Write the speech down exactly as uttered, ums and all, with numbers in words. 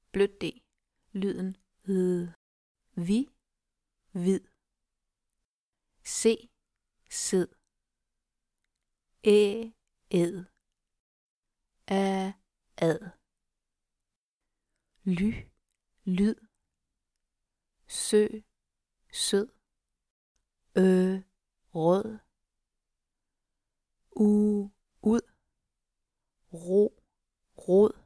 blødt D, lyden ð, vi, vid, se, sid, æ, æd, a, ad, ly, lyd, sø, sød, ø, rød, u, ud, ro, rod,